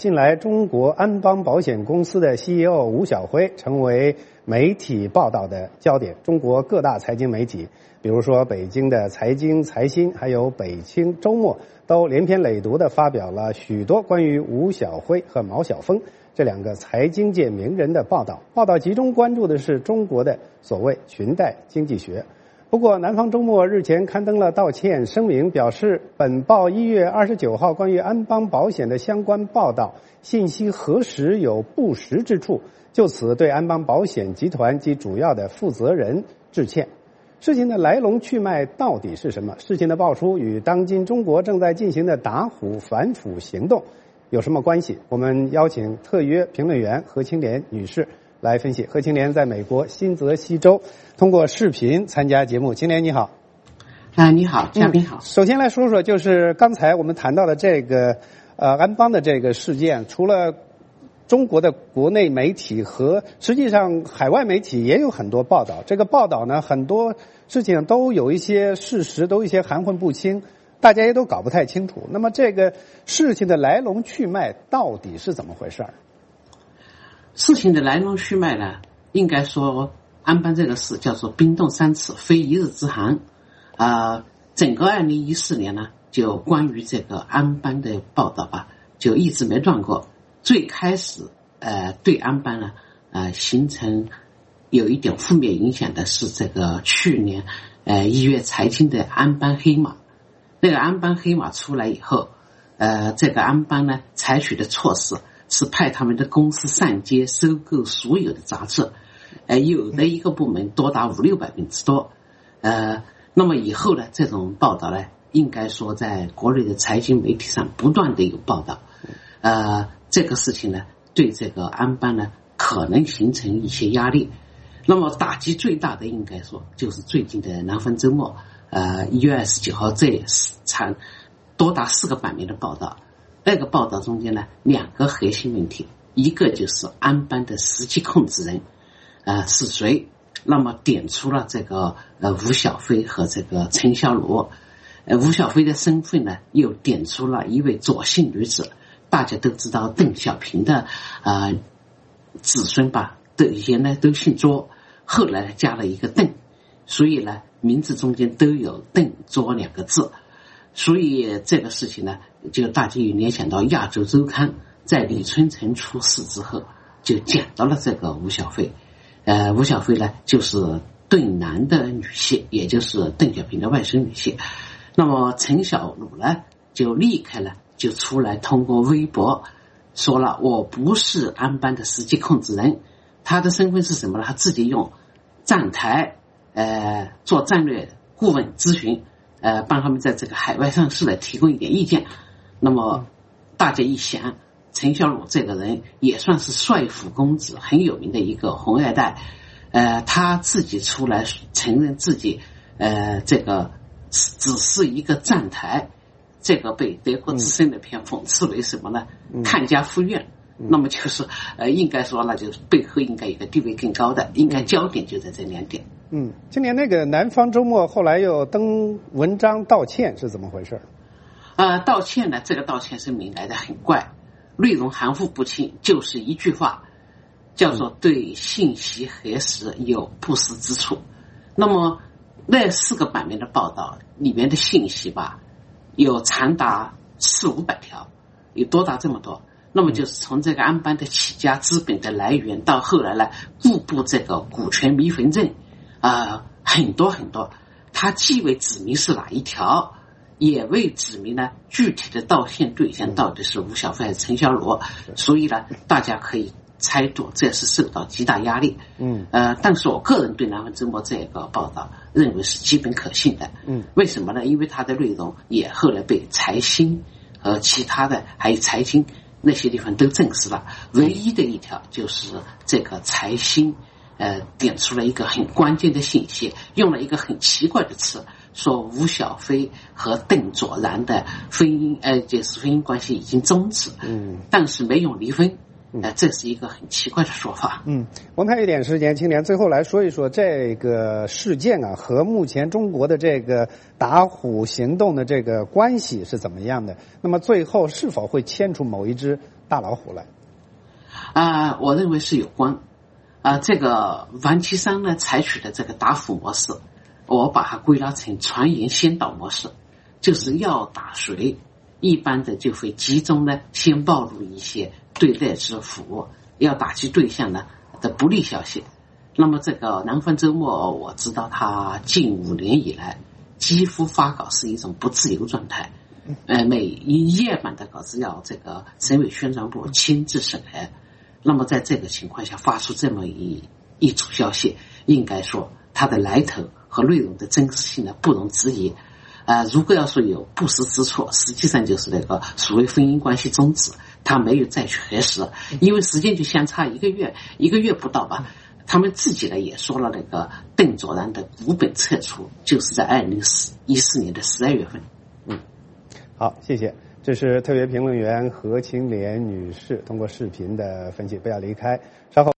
近来中国安邦保险公司的 CEO 吴晓辉成为媒体报道的焦点。中国各大财经媒体，比如说北京的财经、财新，还有北青周末，都连篇累牍地发表了许多关于吴晓辉和毛晓峰这两个财经界名人的报道。报道集中关注的是中国的所谓裙带经济学。不过南方周末日前刊登了道歉声明，表示本报1月29号关于安邦保险的相关报道信息核实有不实之处，就此对安邦保险集团及主要的负责人致歉。事情的来龙去脉到底是什么？事情的爆出与当今中国正在进行的打虎反腐行动有什么关系？我们邀请特约评论员何青莲女士来分析。何青莲在美国新泽西州通过视频参加节目。青莲你好。 你好，嘉宾好。 首先来说说，就是刚才我们谈到的这个安邦的这个事件，除了中国的国内媒体和实际上海外媒体也有很多报道，这个报道呢很多事情都有一些事实都有一些含混不清，大家也都搞不太清楚。那么这个事情的来龙去脉到底是怎么回事？ 事情的来龙去脉呢，应该说安邦这个事叫做冰冻三尺非一日之寒。整个2014年呢，就关于这个安邦的报道吧，就一直没断过。最开始对安邦呢形成有一点负面影响的是这个去年1月财经的安邦黑马。那个安邦黑马出来以后，这个安邦呢采取的措施是派他们的公司上街收购所有的杂志，有的一个部门多达500-600名之多。那么以后呢，这种报道呢，应该说在国内的财经媒体上不断的有报道。这个事情呢，对这个安邦呢可能形成一些压力。那么打击最大的应该说就是最近的南方周末，1月29号这场多达4个版面的报道。那个报道中间呢，2个核心问题，一个就是安邦的实际控制人是谁，那么点出了这个吴晓飞和这个陈小鲁。吴晓飞的身份呢，又点出了一位左姓女子。大家都知道邓小平的子孙吧，原来都姓卓，后来加了一个邓，所以呢名字中间都有邓卓2个字。所以这个事情呢，就大家有联想到亚洲周刊在李春城出事之后就讲到了这个吴晓飞。吴晓飞呢就是邓南的女婿，也就是邓小平的外孙女婿。那么陈小鲁呢就立刻呢就出来通过微博说了，我不是安邦的实际控制人。他的身份是什么呢？他自己用站台做战略顾问咨询，帮他们在这个海外上市来提供一点意见。那么大家一想，陈小鲁这个人也算是帅府公子，很有名的一个红二代。他自己出来承认自己这个只是一个站台，这个被德国之声的片讽刺为什么呢？看家护院。那么就是应该说那就是背后应该有个地位更高的，应该焦点就在这2点。 今年那个南方周末后来又登文章道歉，是怎么回事？ 道歉呢，这个道歉声明来得很怪，内容含糊不清，就是一句话，叫做对信息核实有不实之处。那么那4个版面的报道里面的信息吧，有长达400-500条，有多达这么多。那么就是从这个安邦的起家资本的来源，到后来呢步步这个股权迷坟阵很多很多。他既未指明是哪一条，也未指明呢具体的道歉对象到底是吴晓飞还是陈小鲁。所以呢大家可以猜度这是受到极大压力。但是我个人对南方周末这个报道认为是基本可信的。为什么呢？因为它的内容也后来被财新和其他的还有财经那些地方都证实了。唯一的一条就是这个财新点出了一个很关键的信息，用了一个很奇怪的词，说吴晓飞和邓卓然的婚姻就是婚姻关系已经终止，但是没有离婚。这是一个很奇怪的说法。 我们还有一点时间，青年最后来说一说这个事件和目前中国的这个打虎行动的这个关系是怎么样的？那么最后是否会牵出某一支大老虎了？ 我认为是有关。这个王岐山呢采取的这个打虎模式，我把它归纳成传言先导模式，就是要打谁，一般的就会集中呢先暴露一些对待之虎，要打击对象呢的不利消息。那么这个南方周末，我知道它近5年以来几乎发稿是一种不自由状态，每一页版的稿子要这个省委宣传部亲自审核。那么在这个情况下发出这么一组消息，应该说它的来头和内容的真实性呢不容置疑。如果要说有不实之处，实际上就是那个所谓婚姻关系终止，他没有再去核实，因为时间就相差1个月不到吧。他们自己呢也说了，那个邓卓然的股本撤出就是在2014年的12月份。 好，谢谢。这是特别评论员何青莲女士通过视频的分析，不要离开，稍后。